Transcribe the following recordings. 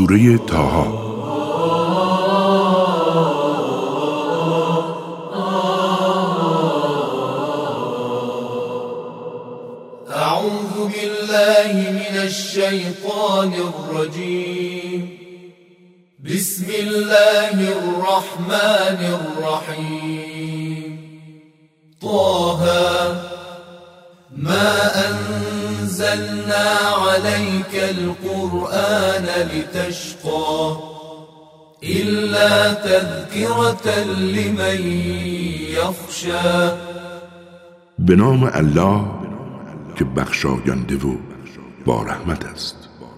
سوره طه. اعوذ بالله من الشیطان الرجیم. بسم الله الرحمن الرحیم. طه ما انزلنا عليك القرآن لتشقى إلا تذكرة لمن يخشى. به نام الله که بخشاینده و با رحمت است.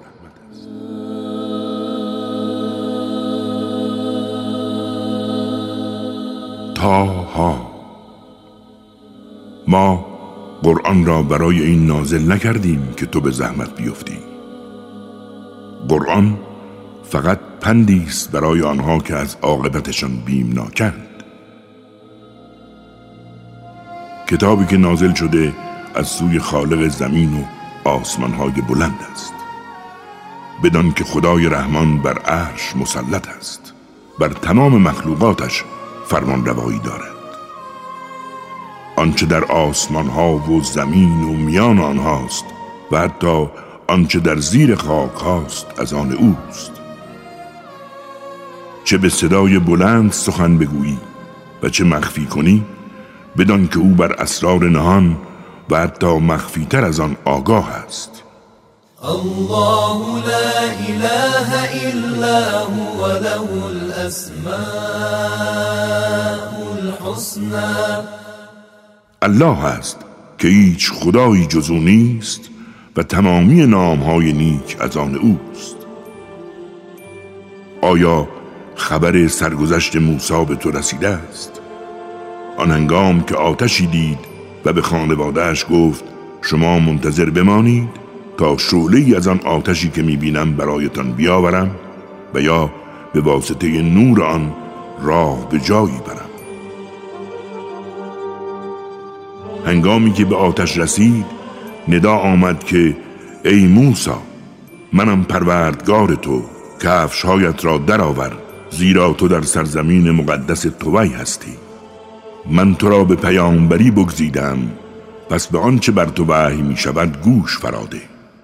طه. ما قرآن را برای این نازل نکردیم که تو به زحمت بیفتی. قرآن فقط پندی است برای آنها که از عاقبتشان بیمناکند. کتابی که نازل شده از سوی خالق زمین و آسمانهای بلند است، بدان که خدای رحمان بر عرش مسلط است، بر تمام مخلوقاتش فرمان روایی دارد. آنچه در آسمان ها و زمین و میان آنهاست و حتی آنچه در زیر خاک هاست از آن اوست. چه به صدای بلند سخن بگویی و چه مخفی کنی، بدان که او بر اسرار نهان و حتی مخفی تر از آن آگاه است. الله لا اله الا هو له الاسماء الحسنى. الله است که هیچ خدایی جز او نیست و تمامی نامهای نیک از آن اوست. آیا خبر سرگذشت موسی به تو رسیده است؟ آن هنگام که آتشی دید و به خانواده‌اش گفت شما منتظر بمانید تا شعله‌ای از آن آتشی که می‌بینم برایتان بیاورم و یا به واسطه نور آن راه به جایی برم. هنگامی که به آتش رسید ندا آمد که ای موسی، منم پروردگار تو، کفش‌هایت را درآور، زیرا تو در سرزمین مقدس طوی هستی. من تو را به پیامبری بگزیدم، پس به آنچه بر تو وحی می شود گوش فراده.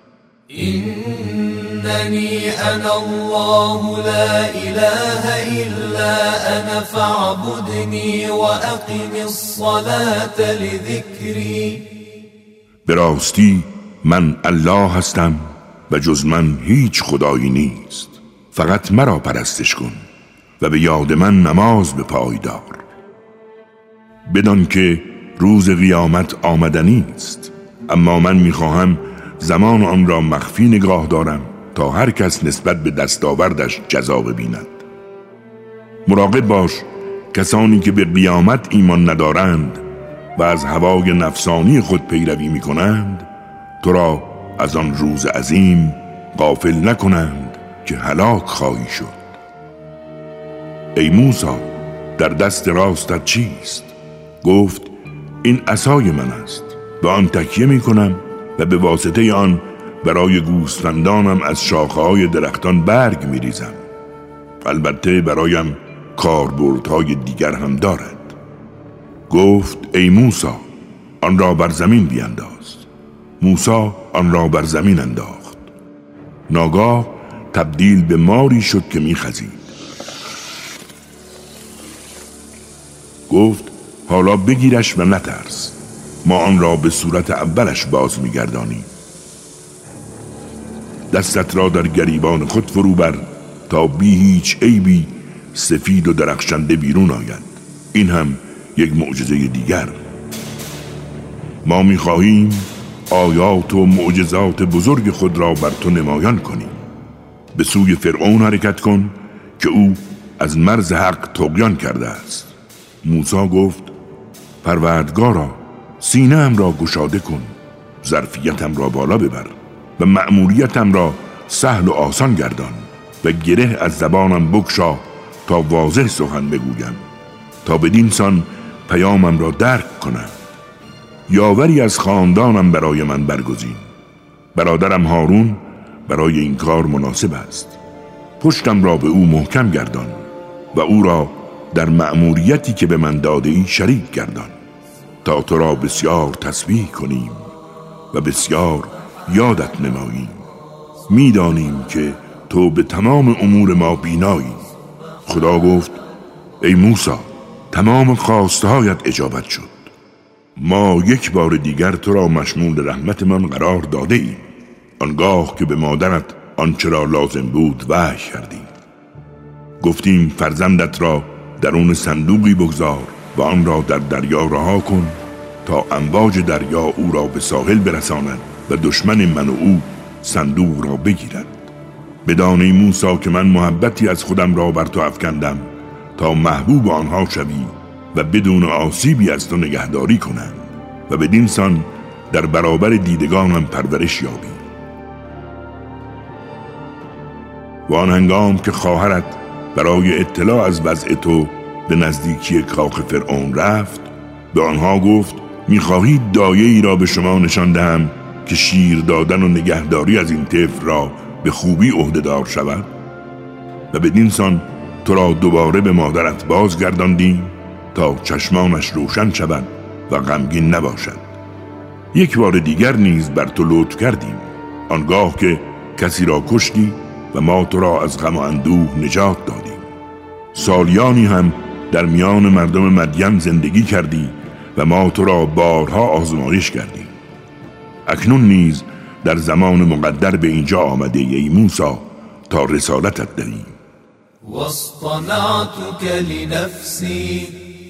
ایننی انا الله لا اله الا انا فاعبدنی و اقم الصلاة لذکری. به راستی من الله هستم و جز من هیچ خدایی نیست، فقط مرا پرستش کن و به یاد من نماز به پای دار. بدان که روز قیامت آمدنی است، اما من میخواهم زمان آن را مخفی نگاه دارم تا هر کس نسبت به دستاوردش جزا ببیند. مراقب باش کسانی که به قیامت ایمان ندارند و از هوای نفسانی خود پیروی میکنند تو را از آن روز عظیم غافل نکنند که هلاک خواهی شد. ای موسی، در دست راستت چیست؟ گفت این عصای من است، به آن تکیه می کنم و به واسطه آن برای گوسفندانم از شاخه‌های درختان برگ می ریزم. البته برایم کاربردهای دیگر هم دارد. گفت ای موسی، آن را بر زمین بیانداز. موسی آن را بر زمین انداخت. ناگاه تبدیل به ماری شد که می خزید. گفت حالا بگیرش و نترس، ما آن را به صورت اولش باز می‌گردانیم. دستت را در گریبان خود فرو بر تا بی هیچ عیبی سفید و درخشنده بیرون آید. این هم یک معجزه دیگر. ما می‌خواهیم آیات و معجزات بزرگ خود را بر تو نمایان کنیم. به سوی فرعون حرکت کن که او از مرز حق طغیان کرده است. موسی گفت پروردگارا، سینه‌ام را گشاده کن، ظرفیتم را بالا ببر و مأموریتم را سهل و آسان گردان و گره از زبانم بگشا تا واضح سخن بگویم، تا بدین سان پیامم را درک کنم. یاوری از خاندانم برای من برگزین. برادرم هارون برای این کار مناسب است. پشتم را به او محکم گردان و او را در مأموریتی که به من داده ای شریک گردان تا تو را بسیار تسبیح کنیم و بسیار یادت نماییم. میدانیم که تو به تمام امور ما بینایی. خدا گفت ای موسی، تمام خواستهایت اجابت شد. ما یک بار دیگر تو را مشمول رحمت من قرار داده ایم. آنگاه که به مادرت آنچه را لازم بود وحی کردیم. گفتیم فرزندت را درون صندوقی بگذار و آن را در دریا رها کن تا امواج دریا او را به ساحل برساند و دشمن من و او صندوق را بگیرد. بدان ای موسی که من محبتی از خودم را بر تو افکندم تا محبوب آنها شوی و بدون آسیبی از تو نگهداری کنند و بدین سان در برابر دیدگانم پرورش یابی. و آن هنگام که خواهرت برای اطلاع از وضع تو به نزدیکی کاخ فرعون رفت، به آنها گفت می‌خواهید دایه‌ای را به شما نشان دهم که شیر دادن و نگهداری از این طفل را به خوبی عهده‌دار شود؟ و بدین سان تو را دوباره به مادرت بازگرداندیم تا چشمانش روشن شود و غمگین نباشد. یک بار دیگر نیز بر تو لطف کردیم، آنگاه که کسی را کشتی و ما تو را از غم و اندوه نجات دادیم. سالیانی هم در میان مردم مدین زندگی کردی و ما تو را بارها آزمایش کردیم. اکنون نیز در زمان مقدر به اینجا آمده ای موسی تا رسالتت دهیم. واصطنعتك لنفسي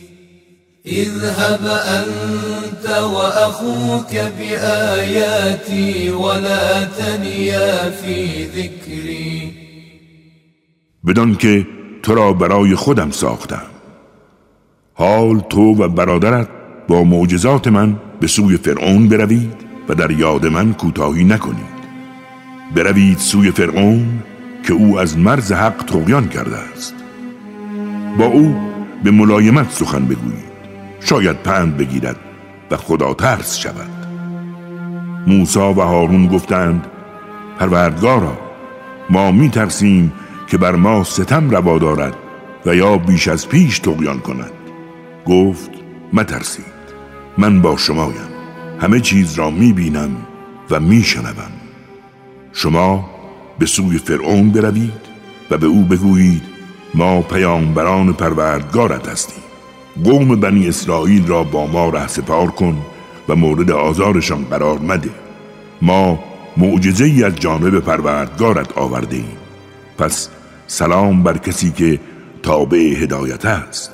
اذهب أنت وأخوك بآياتي ولا تنيا في ذكري. بدان که تو را برای خودم ساختم، حال تو و برادرت با معجزات من به سوی فرعون بروید و در یاد من کوتاهی نکنید. بروید سوی فرعون که او از مرز حق طغیان کرده است. با او به ملایمت سخن بگویید، شاید پند بگیرد و خدا ترس شود. موسی و هارون گفتند پروردگارا، ما می ترسیم که بر ما ستم روا دارد و یا بیش از پیش طغیان کند. گفت مترسید، من با شمایم، همه چیز را می بینم و می شنوم. شما به سوی فرعون بروید و به او بگویید ما پیامبران پروردگارت هستیم. قوم بنی اسرائیل را با ما رهسپار کن و مورد آزارشان قرار مده. ما معجزه‌ای از جانب پروردگارت آورده ایم. پس سلام بر کسی که تابع هدایت است.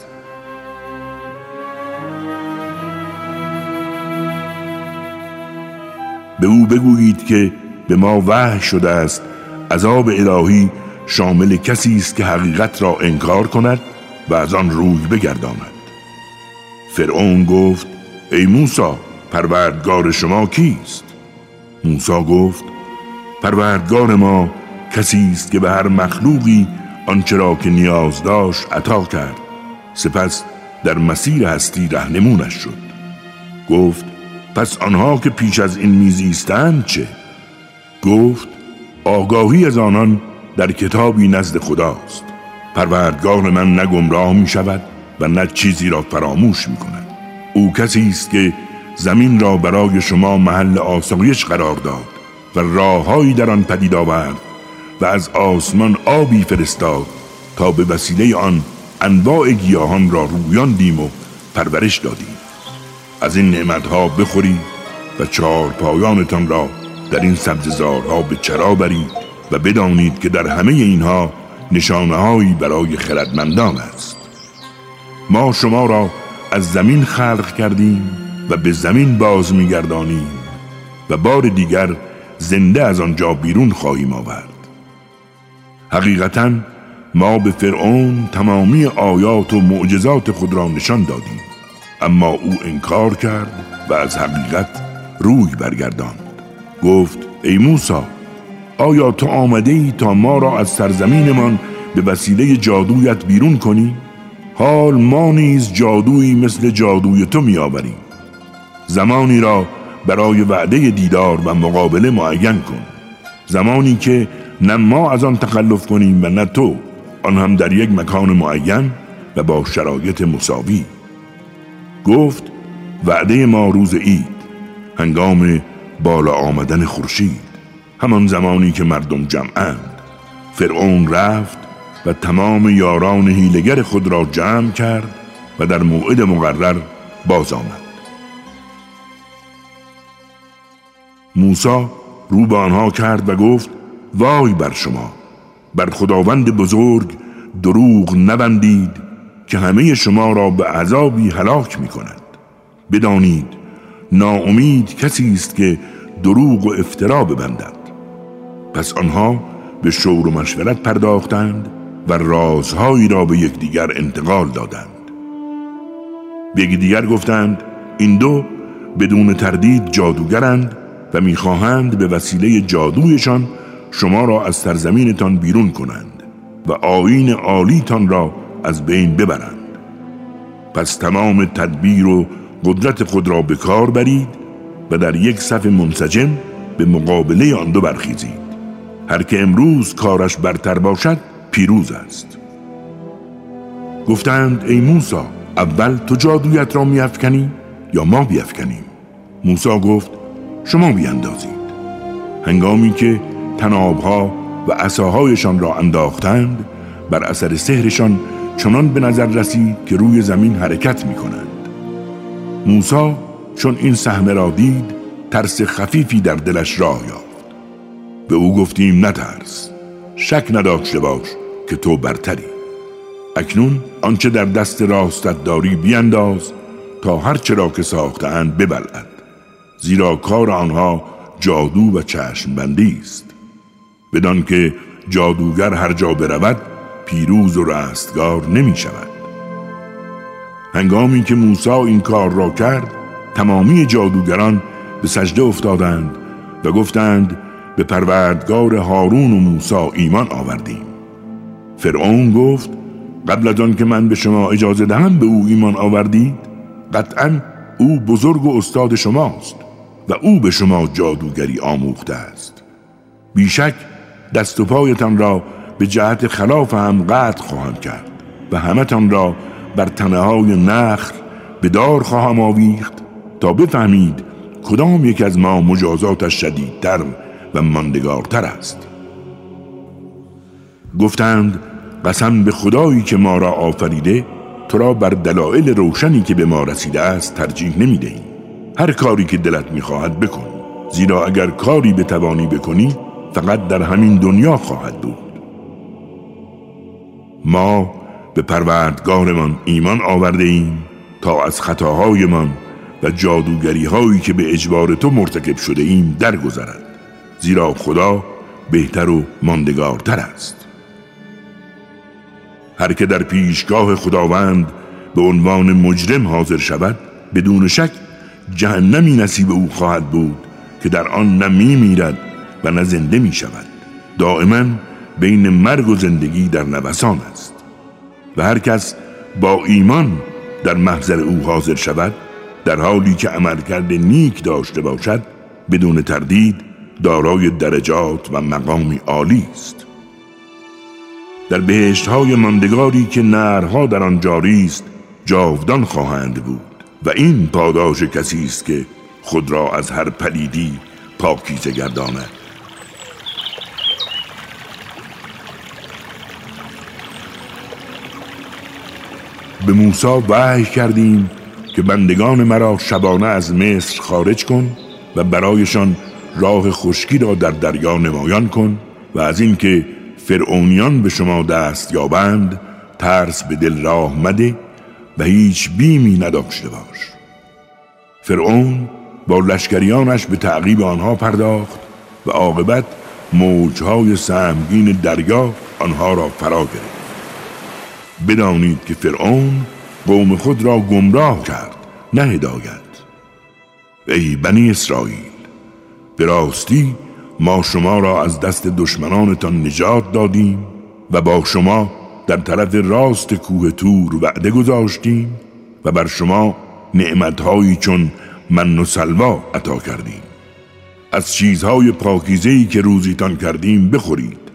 به او بگویید که به ما وحی شده است عذاب الهی شامل کسی است که حقیقت را انکار کند و از آن روی بگرداند. فرعون گفت ای موسی، پروردگار شما کیست؟ موسی گفت پروردگار ما کسی است که به هر مخلوقی آنچه را که نیاز داشت عطا کرد، سپس در مسیر هستی رهنمونش شد. گفت پس آنها که پیش از این میزیستند چه؟ گفت آگاهی از آنان در کتابی نزد خداست. پروردگار من نه گمراه می شود و نه چیزی را فراموش می کند. او کسی است که زمین را برای شما محل آسایش قرار داد و راههایی در آن پدید آورد و از آسمان آبی فرستاد تا به وسیله آن انواع گیاهان را رویاندیم و پرورش دادیم. از این نعمتها بخورید و چهار پایانتان را در این سبززارها به چرا برید و بدانید که در همه اینها نشانه‌هایی برای خردمندان است. ما شما را از زمین خلق کردیم و به زمین باز می‌گردانیم و بار دیگر زنده از آنجا بیرون خواهیم آورد. حقیقتاً ما به فرعون تمامی آیات و معجزات خود را نشان دادیم، اما او انکار کرد و از حقیقت روی برگرداند. گفت ای موسی، آیا تو آمده ای تا ما را از سرزمینمان به وسیله جادویت بیرون کنی؟ حال ما نیز جادویی مثل جادوی تو می آوریم. زمانی را برای وعده دیدار و مقابله معین کن، زمانی که نه ما از آن تخلف کنیم و نه تو، آن هم در یک مکان معین و با شرایط مساوی. گفت وعده ما روز عید، هنگام بالا آمدن خورشید، همان زمانی که مردم جمعند. فرعون رفت و تمام یاران حیله‌گر خود را جمع کرد و در موعد مقرر باز آمد. موسی رو به آنها کرد و گفت وای بر شما، بر خداوند بزرگ دروغ نبندید که همه شما را به عذابی هلاک می کند. بدانید ناامید کسی است که دروغ و افترا ببندد. پس آنها به شور و مشورت پرداختند و رازهایی را به یکدیگر انتقال دادند. به یکدیگر گفتند این دو بدون تردید جادوگرند و میخواهند به وسیله جادویشان شما را از سرزمینتان بیرون کنند و آیین عالیتان را از بین ببرند. پس تمام تدبیر و قدرت خود را به کار برید و در یک صف منسجم به مقابله آن دو برخیزید. هر که امروز کارش برتر باشد پیروز است. گفتند ای موسی، اول تو جادویت را میافکنی یا ما بیافکنیم؟ موسی گفت شما بیاندازید. هنگامی که طنابها و عصاهایشان را انداختند، بر اثر سحرشان چنان به نظر رسید که روی زمین حرکت می کنند. موسی چون این صحنه را دید، ترس خفیفی در دلش راه یافت. به او گفتیم نترس، شک نداشته باش که تو برتری. اکنون آنچه در دست راستت داری بیانداز تا هر چه را که ساخته‌اند ببلعد، زیرا کار آنها جادو و چشم بندی است. بدان که جادوگر هر جا برود پیروز و رستگار نمی شود. هنگامی که موسی این کار را کرد، تمامی جادوگران به سجده افتادند و گفتند به پروردگار هارون و موسی ایمان آوردیم. فرعون گفت قبل از آن که من به شما اجازه دهم به او ایمان آوردید؟ قطعاً او بزرگ و استاد شماست و او به شما جادوگری آموخته است. بیشک دست و پایتان را به جهت خلاف هم قطع خواهم کرد و همتان را بر تنه های نخل به دار خواهم آویخت تا بفهمید کدام یک از ما مجازاتش شدیدتر و ماندگارتر است. گفتند قسم به خدایی که ما را آفریده، تو را بر دلایل روشنی که به ما رسیده است ترجیح نمی دهیم. هر کاری که دلت می خواهد بکن، زیرا اگر کاری بتوانی بکنی فقط در همین دنیا خواهد بود. ما به پروردگارمان ایمان آورده ایم تا از خطاهایمان و جادوگری هایی که به اجبار تو مرتکب شده ایم درگذرد، زیرا خدا بهتر و ماندگارتر است. هر که در پیشگاه خداوند به عنوان مجرم حاضر شود، بدون شک جهنمی نصیب او خواهد بود که در آن نه می‌میرد و نه زنده می شود. دائما بین مرگ و زندگی در نوسان است. و هر کس با ایمان در محضر او حاضر شود، در حالی که عملکرد نیک داشته باشد، بدون تردید دارای درجات و مقامی عالی است. در بهشت‌های ماندگاری که نهرها در آن جاری است جاودان خواهند بود و این پاداش کسی است که خود را از هر پلیدی پاکیزه گرداند. به موسی وحی کردیم که بندگان مرا شبانه از مصر خارج کن و برایشان راه خشکی را در دریا نمایان کن و از این که فرعونیان به شما دست یابند ترس به دل راه مده و هیچ بیمی نداشته باش. فرعون با لشکریانش به تعقیب آنها پرداخت و عاقبت موجهای سهمگین دریا آنها را فرا گرفت. بدانید که فرعون قوم خود را گمراه کرد، نه هدایت. ای بنی اسرائیل، به راستی ما شما را از دست دشمنانتان نجات دادیم و با شما در طرف راست کوه طور وعده گذاشتیم و بر شما نعمتهایی چون من و سلوا عطا کردیم. از چیزهای پاکیزه‌ای که روزیتان کردیم بخورید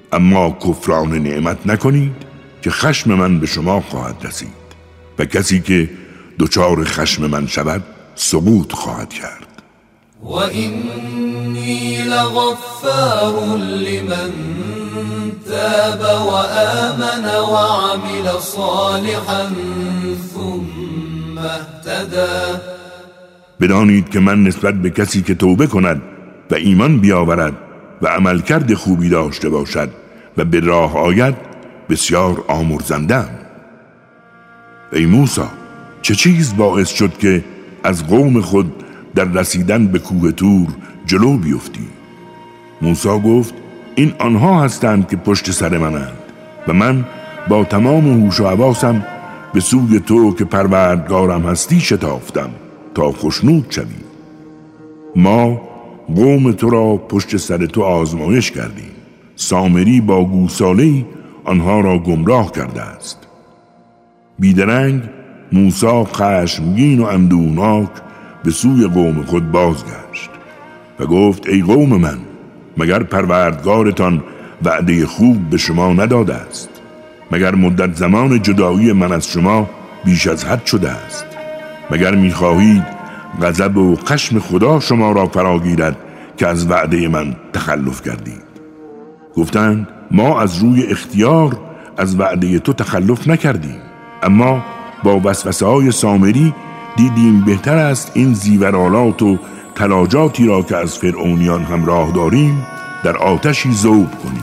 اما کفران نعمت نکنید که خشم من به شما خواهد رسید و کسی که دچار خشم من شود سقوط خواهد کرد. و اینی لغفار لمن تاب و آمن و عمل صالحا ثم اهتدى. بدانید که من نسبت به کسی که توبه کند و ایمان بیاورد و عملکرد خوبی داشته باشد و به راه آید بسیار آمرزنده‌ام. ای موسی، چه چیز باعث شد که از قوم خود در رسیدن به کوه طور جلو بیفتی؟ موسی گفت این آنها هستند که پشت سر منند و من با تمام هوش و حواسم به سوی تو که پروردگارم هستی شتافتم تا خوشنود شوی. ما قوم تو را پشت سر تو آزمایش کردیم. سامری با گوساله‌ای آنها را گمراه کرده است. بیدرنگ موسی خشمگین و اندوهناک به سوی قوم خود بازگشت و گفت ای قوم من، مگر پروردگارتان وعده خوب به شما نداده است؟ مگر مدت زمان جدایی من از شما بیش از حد شده است؟ مگر میخواهید غضب و خشم خدا شما را فرا گیرد که از وعده من تخلف کردید؟ گفتند ما از روی اختیار از وعده تو تخلف نکردیم، اما با وسوسه‌های سامری دیدیم بهتر است این زیورآلات و تلاجاتی را که از فرعونیان همراه داریم در آتشی ذوب کنیم.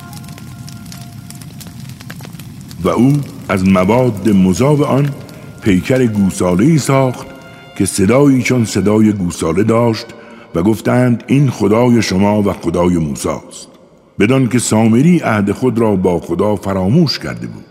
و او از مواد مذاب آن پیکر گوساله‌ای ساخت که صدایی چون صدای گوساله داشت و گفتند این خدای شما و خدای موسی است، بدان که سامری عهد خود را با خدا فراموش کرده بود.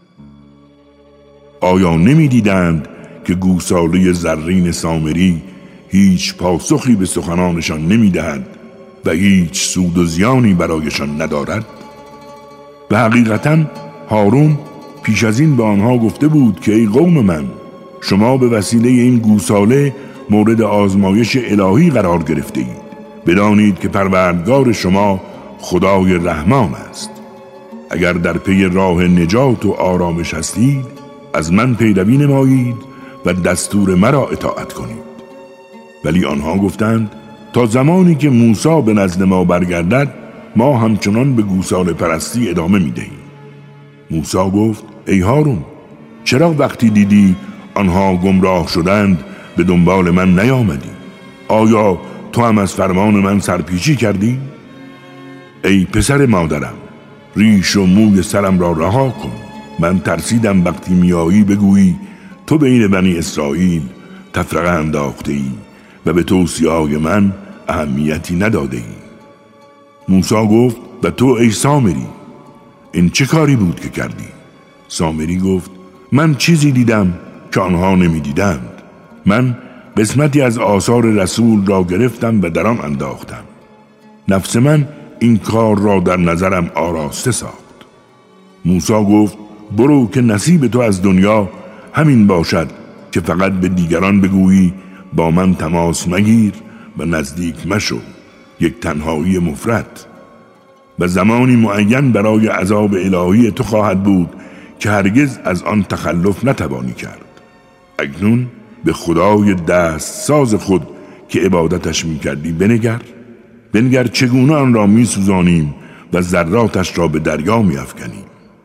آیا نمی دیدند که گوساله زرین سامری هیچ پاسخی به سخنانشان نمی دهد و هیچ سود و زیانی برایشان ندارد؟ به حقیقتاً هارون پیش از این به آنها گفته بود که ای قوم من، شما به وسیله این گوساله مورد آزمایش الهی قرار گرفته اید. بدانید که پروردگار شما خدای رحمان است. اگر در پی راه نجات و آرامش هستید از من پیروی نمایید و دستور مرا اطاعت کنید. ولی آنها گفتند تا زمانی که موسی به نزد ما برگردد ما همچنان به گوساله پرستی ادامه میدهیم. موسی گفت ای هارون، چرا وقتی دیدی آنها گمراه شدند به دنبال من نیامدی؟ آیا تو هم از فرمان من سرپیچی کردی؟ ای پسر مادرم، ریش و موی سرم را رها کن. من ترسیدم وقتی میایی بگویی تو بین بنی اسرائیل تفرقه انداخته ای و به توصیه‌های من اهمیتی نداده ای. موسی گفت و تو ای سامری، این چه کاری بود که کردی؟ سامری گفت من چیزی دیدم که آنها نمی دیدند. من قسمتی از آثار رسول را گرفتم و در آن انداختم. نفس من این کار را در نظرم آراسته ساخت. موسی گفت برو که نصیب تو از دنیا همین باشد که فقط به دیگران بگویی با من تماس مگیر و نزدیک مشو، یک تنهایی مفرد. و زمانی معین برای عذاب الهی تو خواهد بود که هرگز از آن تخلف نتوانی کرد. اکنون به خدای دست ساز خود که عبادتش میکردی بنگر چگونه آن را میسوزانیم و ذراتش را به دریا میافکنیم.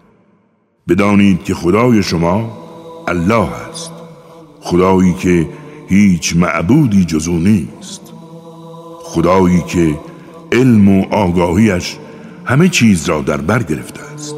بدانید که خدای شما الله است، خدایی که هیچ معبودی جز او نیست، خدایی که علم و آگاهیش همه چیز را در بر گرفته است.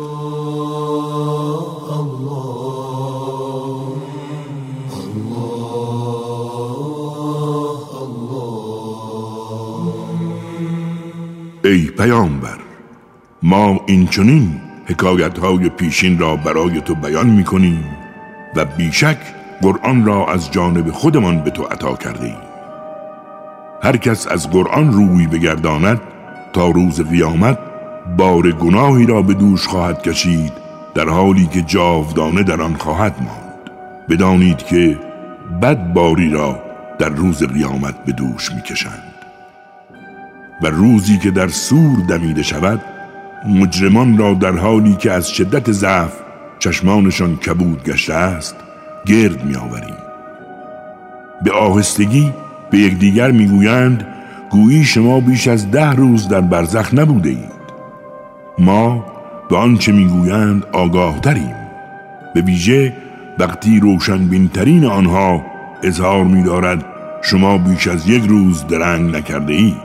ای پیامبر، ما اینچنین حکایت‌های پیشین را برای تو بیان می‌کنیم و بیشک قرآن را از جانب خودمان به تو عطا کرده ایم. هر کس از قرآن روی بگرداند تا روز قیامت بار گناهی را به دوش خواهد کشید، در حالی که جاودانه در آن خواهد ماند. بدانید که بد باری را در روز قیامت به دوش می‌کشند و روزی که در صور دمیده شود مجرمان را در حالی که از شدت ضعف چشمانشان کبود گشته است گرد می آوریم. به آهستگی به یکدیگر می گویند گویی شما بیش از 10 روز در برزخ نبوده اید. ما به آنچه می گویند آگاه تریم، به ویژه وقتی روشنبینترین آنها اظهار می دارد شما بیش از 1 روز درنگ نکرده اید.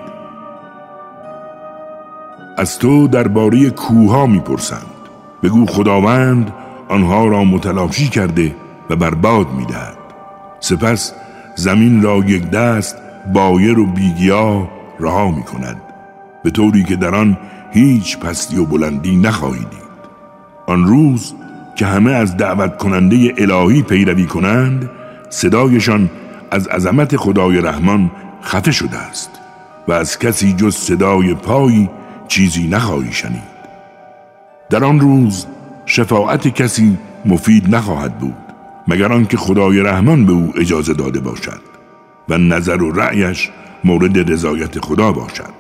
از تو درباره کوه‌ها می‌پرسند، بگو خداوند آنها را متلاشی کرده و برباد می‌دهد. سپس زمین را یک دست بایر و بیگیاه رها می‌کند، به طوری که در آن هیچ پستی و بلندی نخواهید دید. آن روز که همه از دعوت کننده الهی پیروی کنند، صدایشان از عظمت خدای رحمان خفه شده است و از کسی جز صدای پایی چیزی نخواهی شنید. در آن روز شفاعت کسی مفید نخواهد بود مگر آنکه خدای رحمان به او اجازه داده باشد و نظر و رأیش مورد رضایت خدا باشد.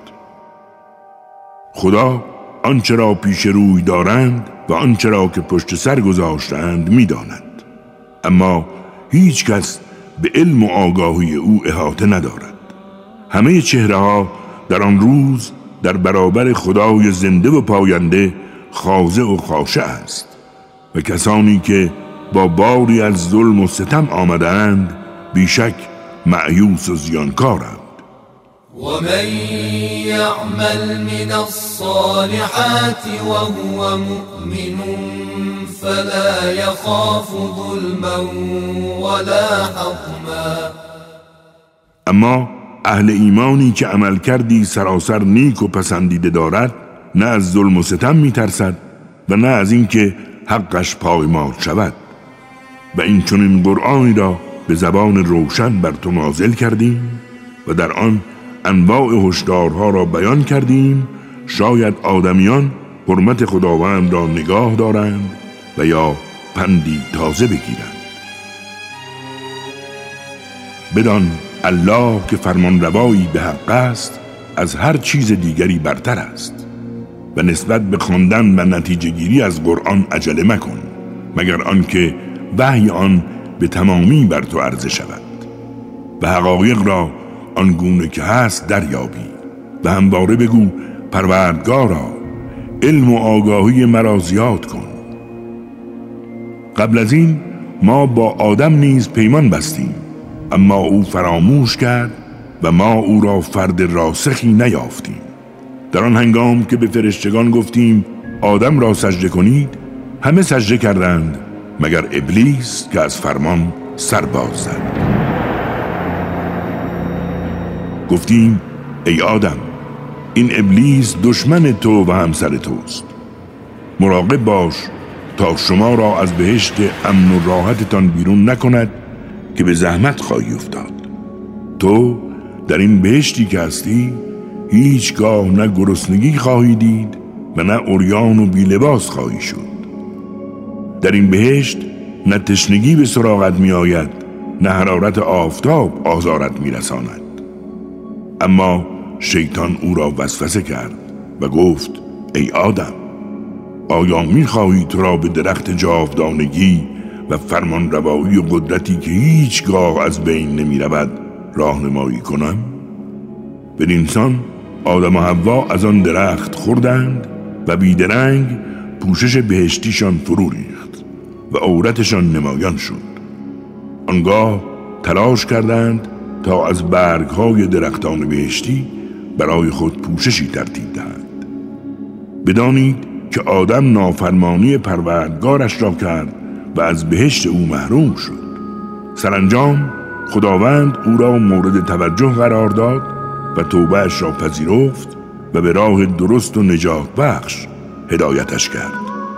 خدا آنچه را پیش روی دارند و آنچه را که پشت سر گذاشتند می‌داند، اما هیچ کس به علم و آگاهی او احاطه ندارد. همه چهره‌ها در آن روز در برابر خدای زنده و پاینده خاضع و خاشع است و کسانی که با باری از ظلم و ستم آمدند بیشک مأیوس و زیانکارند. ومن يعمل من الصالحات وهو مؤمن فلا يخاف ظلما ولا حظما. اما اهل ایمانی که عمل کردی سراسر نیک و پسندیده دارد نه از ظلم و ستم می ترسد و نه از اینکه حقش پایمال شود. و این چنین قرآنی را به زبان روشن بر تو نازل کردیم و در آن انواع هشدارها را بیان کردیم، شاید آدمیان حرمت خداوند را نگاه دارند و یا پندی تازه بگیرند. بدان الله که فرمان روایی به حق است از هر چیز دیگری برتر است و نسبت به خواندن و نتیجه گیری از قرآن عجله مکن مگر آنکه وحی آن به تمامی بر تو عرضه شود و حقایق را آنگونه که هست دریابی و همواره بگو پروردگارا علم و آگاهی مرا زیاد کن. قبل از این ما با آدم نیز پیمان بستیم اما او فراموش کرد و ما او را فرد راسخی نیافتیم. در آن هنگام که به فرشتگان گفتیم آدم را سجده کنید، همه سجده کردند مگر ابلیس که از فرمان سر باز زد. گفتیم ای آدم، این ابلیس دشمن تو و همسر توست. مراقب باش تا شما را از بهشت امن و راحتتان بیرون نکند که به زحمت خواهی افتاد. تو در این بهشتی که هستی هیچگاه نه گرسنگی خواهی دید و نه عریان و بی لباس خواهی شد. در این بهشت نه تشنگی به سراغت می آید نه حرارت آفتاب آزارت می رساند. اما شیطان او را وسوسه کرد و گفت ای آدم، آیا می خواهی تو را به درخت جاودانگی و فرمان روایی و قدرتی که هیچگاه از بین نمی رود راهنمایی کنم؟ بدینسان آدم و حوا از آن درخت خوردند و بیدرنگ پوشش بهشتیشان فرو ریخت و عورتشان نمایان شد. آنگاه تلاش کردند تا از برگهای درختان بهشتی برای خود پوششی ترتیب دهند. بدانید که آدم نافرمانی پروردگارش را کرد و از بهشت او محروم شد. سرانجام خداوند او را مورد توجه قرار داد و توبهش را پذیرفت و به راه درست و نجات بخش هدایتش کرد.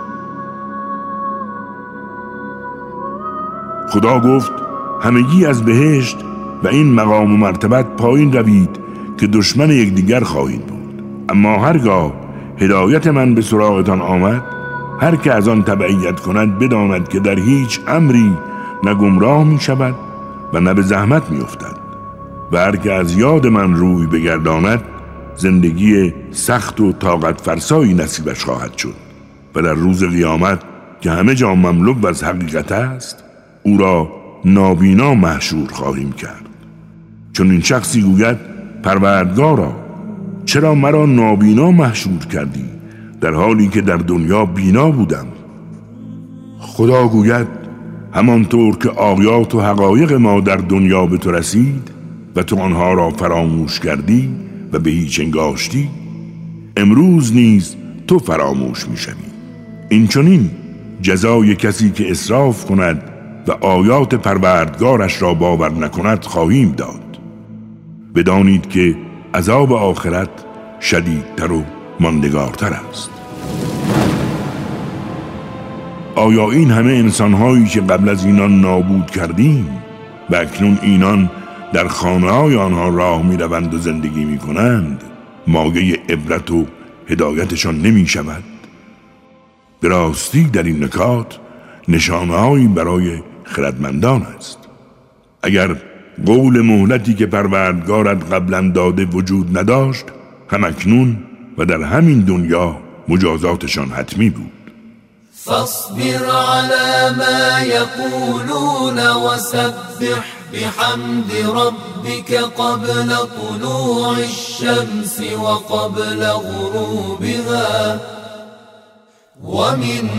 خدا گفت همگی از بهشت و این مقام و مرتبت پایین روید که دشمن یکدیگر خواهید بود. اما هرگاه هدایت من به سراغتان آمد، هر که از آن تبعیت کند بداند که در هیچ امری نه گمراه می شود و نه به زحمت می افتد و هر که از یاد من روی بگرداند زندگی سخت و طاقت فرسایی نصیبش خواهد شد و در روز قیامت که همه جا مملو از حقیقت است او را نابینا محشور خواهیم کرد. چون این شخصی گوید پروردگارا چرا مرا نابینا محشور کردی در حالی که در دنیا بینا بودم؟ خدا گوید همانطور که آیات و حقایق ما در دنیا به تو رسید و تو آنها را فراموش کردی و به هیچ انگاشتی، امروز نیز تو فراموش می‌شوی. این چنین جزای کسی که اسراف کند و آیات پروردگارش را باور نکند خواهیم داد. بدانید که عذاب آخرت شدیدتر و ماندگارتر است. آیا این همه انسان‌هایی که قبل از اینان نابود کردیم و اکنون اینان در خانه‌های آنها راه می‌روند و زندگی می‌کنند مایه عبرت و هدایتشان نمی‌شود؟ به راستی در این نکات نشانه‌هایی برای خردمندان است. اگر قول مهلتی که پروردگارت قبلا داده وجود نداشت، هم اکنون و در همین دنیا مجازاتشان حتمی بود. فاصبر على ما يقولون وسبح بحمد ربك قبل طلوع الشمس وقبل غروبها ومن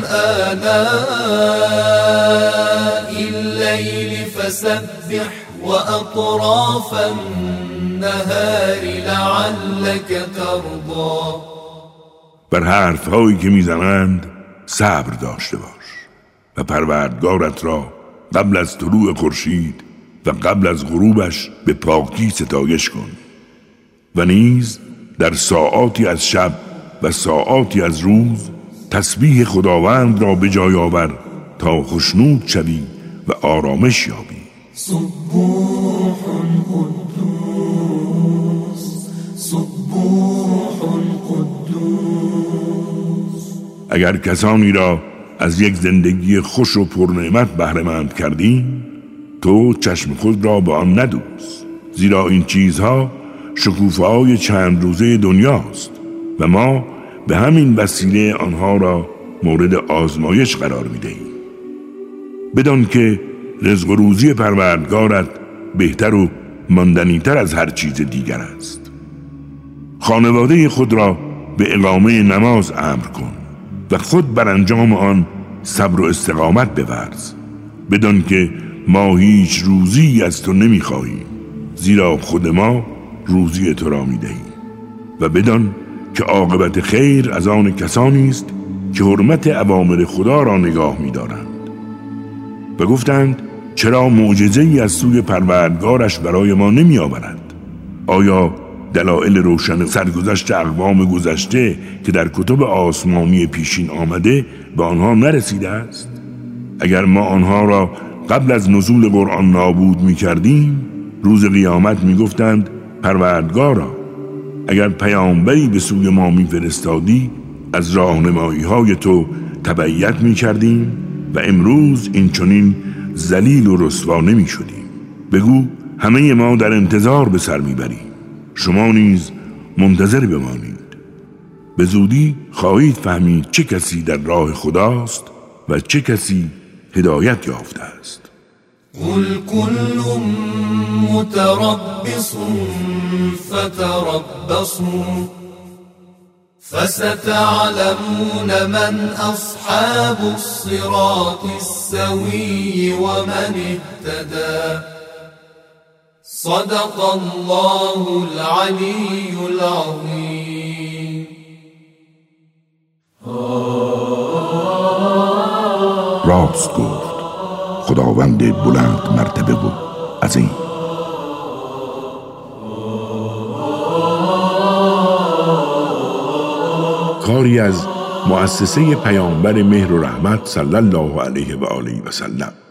آناء الليل فسبح وأطراف النهار لعلك ترضى. بر حرفهایی که میزنند صبر داشته باش و پروردگارت را قبل از طلوع خورشید و قبل از غروبش به پاکی ستایش کن و نیز در ساعاتی از شب و ساعاتی از روز تسبیح خداوند را به جای آور تا خشنود شوی و آرامش یابی. سبوح قدوس سبوح قدوس. اگر کسانی را از یک زندگی خوش و پرنعمت بهره‌مند کردیم، تو چشم خود را به آن ندوز، زیرا این چیزها شکوفه‌های چند روزه دنیاست و ما به همین وسیله آنها را مورد آزمایش قرار می‌دهیم. بدان که رزق و روزی پروردگارت بهتر و ماندنی‌تر از هر چیز دیگر است. خانواده خود را به اقامه نماز امر کن و خود بر انجام آن صبر و استقامت بورز. بدان که ما هیچ روزی از تو نمی‌خواهیم، زیرا خود ما روزی تو را می‌دهیم. و بدان که عاقبت خیر از آن کسانی است که حرمت اوامر خدا را نگاه می‌دارند. و گفتند چرا معجزه‌ای از سوی پروردگارش برای ما نمی‌آورد؟ آیا دلایل روشن سرگذشت اقوام گذشته که در کتب آسمانی پیشین آمده به آنها نرسیده است؟ اگر ما آنها را قبل از نزول قرآن نابود می‌کردیم، روز قیامت می‌گفتند پروردگارا اگر پیامبری به سوی ما می‌فرستادی از راهنمایی‌های تو تبعیت می‌کردیم و امروز این چنین ذلیل و رسوا نمی‌شدیم. بگو همه ما در انتظار به سر می‌بریم، شما نیز منتظر بمانید. به زودی خواهید فهمید چه کسی در راه خداست و چه کسی هدایت یافته است. قل كل متربص فتربصوا فستعلمون من أصحاب الصراط السوي ومن اهتدى. صدق الله العلي العظيم. راست گفت خداوند بلند مرتبه و عظیم. کاری از مؤسسه پیامبر مهر و رحمت صلی الله علیه و آله و سلم.